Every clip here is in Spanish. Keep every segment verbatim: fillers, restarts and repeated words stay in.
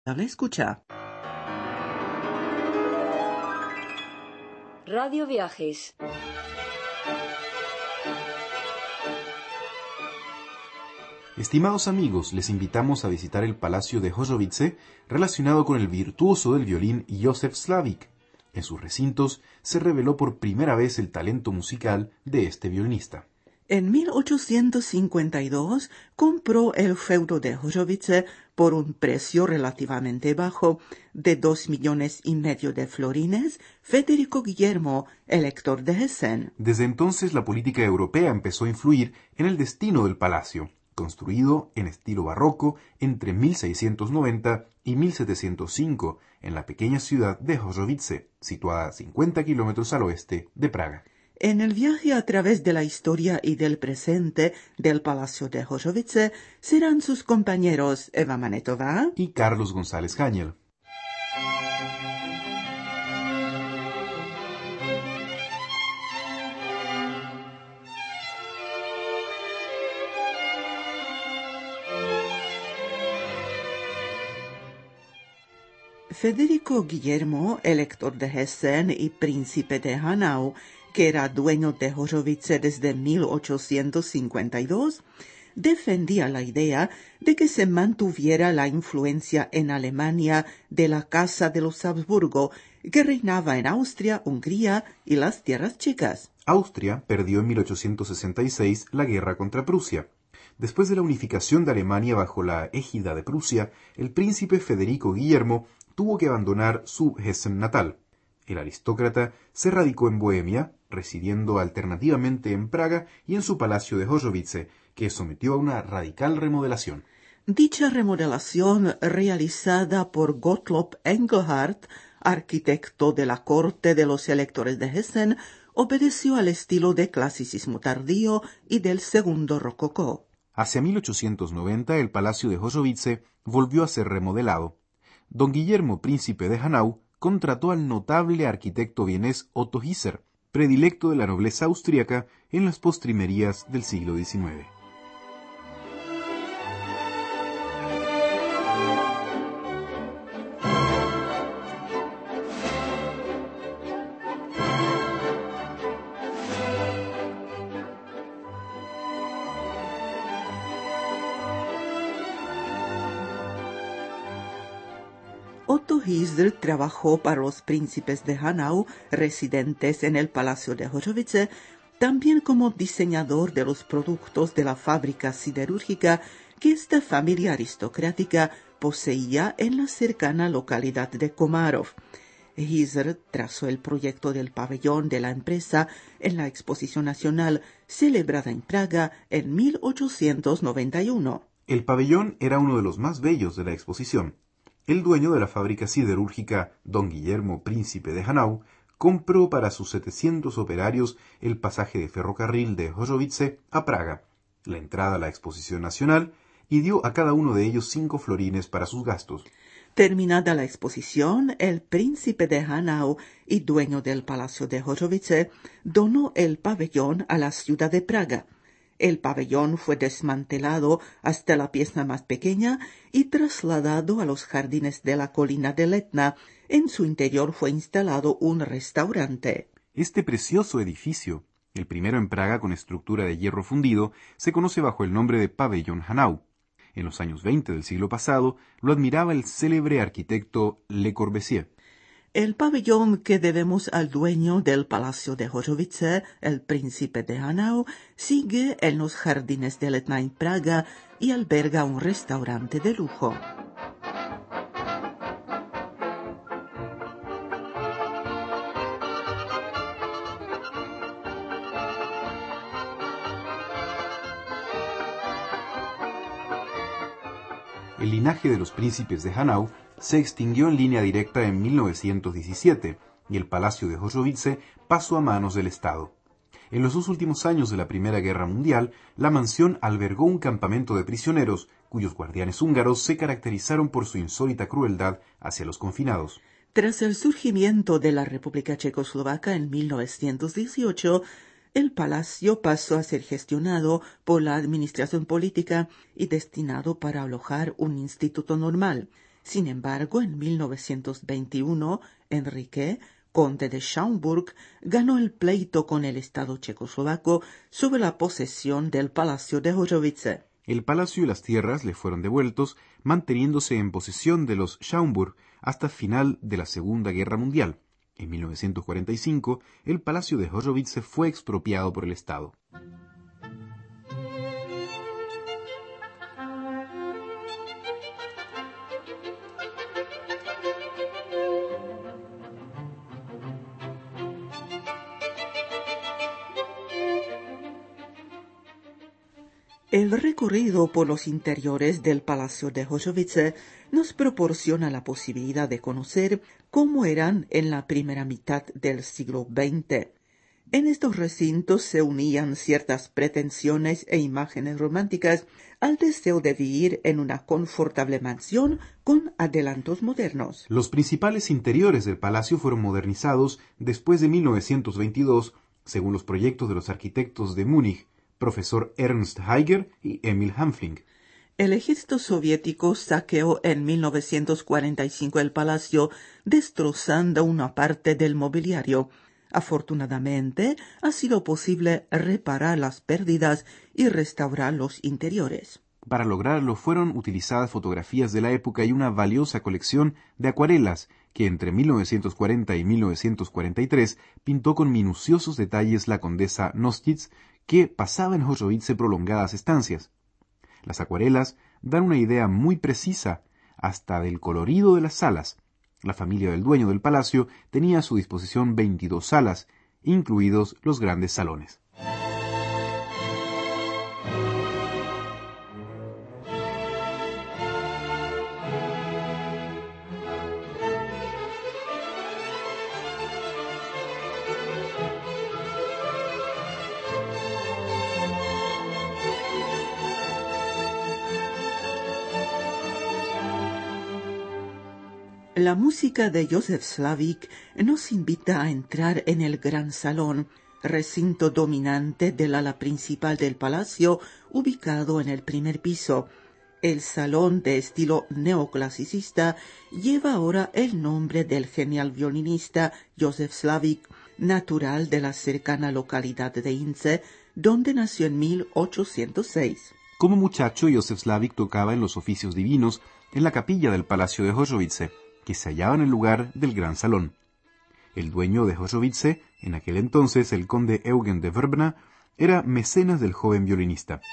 Dale escucha. Radio Viajes. Estimados amigos, les invitamos a visitar el Palacio de Hořovice, relacionado con el virtuoso del violín Josef Slavik. En sus recintos se reveló por primera vez el talento musical de este violinista. En mil ochocientos cincuenta y dos compró el feudo de Hořovice por un precio relativamente bajo de dos millones y medio de florines Federico Guillermo, elector de Hessen. Desde entonces la política europea empezó a influir en el destino del palacio, construido en estilo barroco entre mil seiscientos noventa y mil setecientos cinco en la pequeña ciudad de Hořovice, situada a cincuenta kilómetros al oeste de Praga. En el viaje a través de la historia y del presente del Palacio de Hořovice serán sus compañeros Eva Manetová y Carlos González Hañel. Federico Guillermo, elector de Hessen y príncipe de Hanau, que era dueño de Hořovice desde mil ochocientos cincuenta y dos, defendía la idea de que se mantuviera la influencia en Alemania de la Casa de los Habsburgo, que reinaba en Austria, Hungría y las Tierras Checas. Austria perdió en mil ochocientos sesenta y seis la guerra contra Prusia. Después de la unificación de Alemania bajo la égida de Prusia, el príncipe Federico Guillermo tuvo que abandonar su Hessen natal. El aristócrata se radicó en Bohemia, residiendo alternativamente en Praga y en su palacio de Hořovice, que sometió a una radical remodelación. Dicha remodelación, realizada por Gottlob Engelhardt, arquitecto de la corte de los electores de Hessen, obedeció al estilo de clasicismo tardío y del segundo rococó. Hacia mil ochocientos noventa el palacio de Hořovice volvió a ser remodelado. Don Guillermo, príncipe de Hanau, contrató al notable arquitecto vienés Otto Hieser, predilecto de la nobleza austríaca en las postrimerías del siglo diecinueve. Otto Hieser trabajó para los príncipes de Hanau, residentes en el Palacio de Hořovice, también como diseñador de los productos de la fábrica siderúrgica que esta familia aristocrática poseía en la cercana localidad de Komarov. Hieser trazó el proyecto del pabellón de la empresa en la Exposición Nacional celebrada en Praga en mil ochocientos noventa y uno. El pabellón era uno de los más bellos de la exposición. El dueño de la fábrica siderúrgica, don Guillermo, príncipe de Hanau, compró para sus setecientos operarios el pasaje de ferrocarril de Hořovice a Praga, la entrada a la exposición nacional, y dio a cada uno de ellos cinco florines para sus gastos. Terminada la exposición, el príncipe de Hanau y dueño del Palacio de Hořovice donó el pabellón a la ciudad de Praga. El pabellón fue desmantelado hasta la pieza más pequeña y trasladado a los jardines de la colina del Etna. En su interior fue instalado un restaurante. Este precioso edificio, el primero en Praga con estructura de hierro fundido, se conoce bajo el nombre de Pabellón Hanau. En los años veinte del siglo pasado lo admiraba el célebre arquitecto Le Corbusier. El pabellón que debemos al dueño del Palacio de Hořovice, el príncipe de Hanau, sigue en los jardines del Etna en Praga y alberga un restaurante de lujo. El linaje de los príncipes de Hanau se extinguió en línea directa en mil novecientos diecisiete y el Palacio de Hořovice pasó a manos del Estado. En los dos últimos años de la Primera Guerra Mundial, la mansión albergó un campamento de prisioneros, cuyos guardianes húngaros se caracterizaron por su insólita crueldad hacia los confinados. Tras el surgimiento de la República Checoslovaca en mil novecientos dieciocho, el palacio pasó a ser gestionado por la administración política y destinado para alojar un instituto normal. Sin embargo, en mil novecientos veintiuno, Enrique, conde de Schaumburg, ganó el pleito con el Estado checoslovaco sobre la posesión del Palacio de Hořovice. El palacio y las tierras le fueron devueltos, manteniéndose en posesión de los Schaumburg hasta final de la Segunda Guerra Mundial. En mil novecientos cuarenta y cinco, el Palacio de Hořovice fue expropiado por el Estado. El recorrido por los interiores del Palacio de Hořovice nos proporciona la posibilidad de conocer cómo eran en la primera mitad del siglo veinte. En estos recintos se unían ciertas pretensiones e imágenes románticas al deseo de vivir en una confortable mansión con adelantos modernos. Los principales interiores del palacio fueron modernizados después de mil novecientos veintidós, según los proyectos de los arquitectos de Múnich, profesor Ernst Heiger y Emil Hanfling. El ejército soviético saqueó en mil novecientos cuarenta y cinco el palacio, destrozando una parte del mobiliario. Afortunadamente, ha sido posible reparar las pérdidas y restaurar los interiores. Para lograrlo fueron utilizadas fotografías de la época y una valiosa colección de acuarelas que entre mil novecientos cuarenta y mil novecientos cuarenta y tres pintó con minuciosos detalles la condesa Nostitz, que pasaba en Hořovice prolongadas estancias. Las acuarelas dan una idea muy precisa hasta del colorido de las salas. La familia del dueño del palacio tenía a su disposición veintidós salas, incluidos los grandes salones. La música de Josef Slavik nos invita a entrar en el gran salón, recinto dominante del ala principal del palacio, ubicado en el primer piso. El salón, de estilo neoclasicista, lleva ahora el nombre del genial violinista Josef Slavik, natural de la cercana localidad de Ince, donde nació en mil ochocientos seis. Como muchacho, Josef Slavik tocaba en los oficios divinos en la capilla del Palacio de Hořovice, que se hallaba en el lugar del gran salón. El dueño de Hořovice, en aquel entonces el conde Eugen de Vrbna, era mecenas del joven violinista.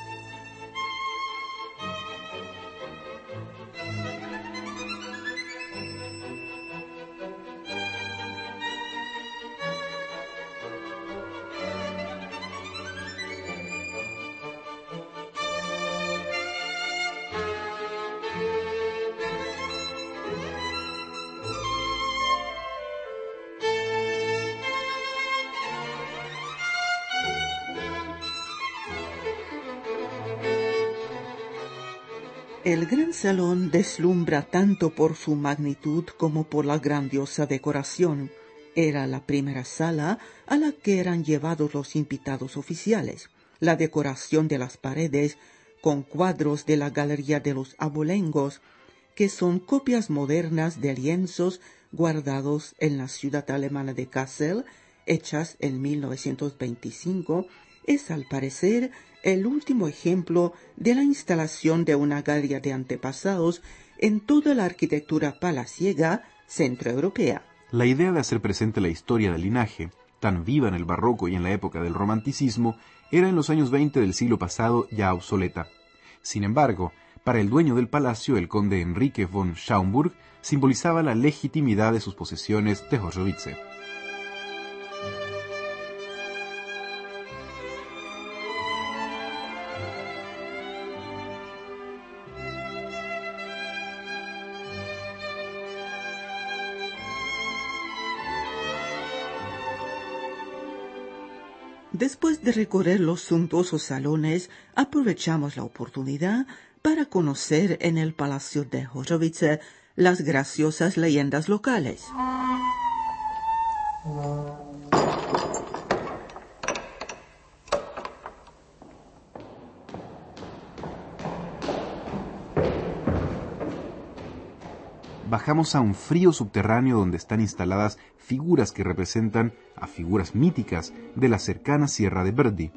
El gran salón deslumbra tanto por su magnitud como por la grandiosa decoración. Era la primera sala a la que eran llevados los invitados oficiales. La decoración de las paredes, con cuadros de la Galería de los Abolengos, que son copias modernas de lienzos guardados en la ciudad alemana de Kassel, hechas en mil novecientos veinticinco, es al parecer el último ejemplo de la instalación de una galería de antepasados en toda la arquitectura palaciega centroeuropea. La idea de hacer presente la historia del linaje, tan viva en el barroco y en la época del romanticismo, era en los años veinte del siglo pasado ya obsoleta. Sin embargo, para el dueño del palacio, el conde Enrique von Schaumburg, simbolizaba la legitimidad de sus posesiones de Hořovice. Después de recorrer los suntuosos salones, aprovechamos la oportunidad para conocer en el Palacio de Hořovice las graciosas leyendas locales. bajamos a un frío subterráneo donde están instaladas figuras que representan a figuras míticas de la cercana Sierra de Brdy.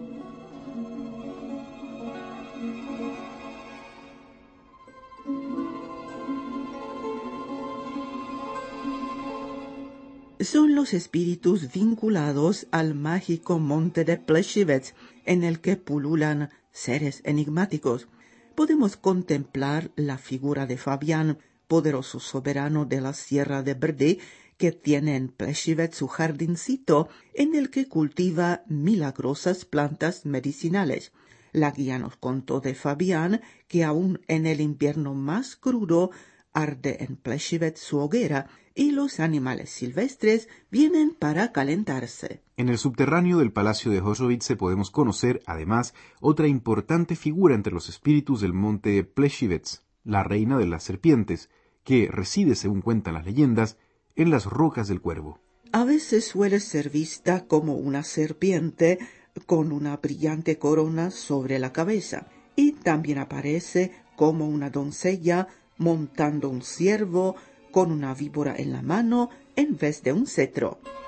Son los espíritus vinculados al mágico monte de Plešivec, en el que pululan seres enigmáticos. Podemos contemplar la figura de Fabián, poderoso soberano de la Sierra de Brdy, que tiene en Plešivec su jardincito en el que cultiva milagrosas plantas medicinales. La guía nos contó de Fabián que aún en el invierno más crudo arde en Plešivec su hoguera y los animales silvestres vienen para calentarse. En el subterráneo del Palacio de Hořovice podemos conocer, además, otra importante figura entre los espíritus del monte Plešivec, la reina de las serpientes, que reside, según cuentan las leyendas, en las rocas del Cuervo. A veces suele ser vista como una serpiente con una brillante corona sobre la cabeza, y también aparece como una doncella montando un ciervo con una víbora en la mano en vez de un cetro.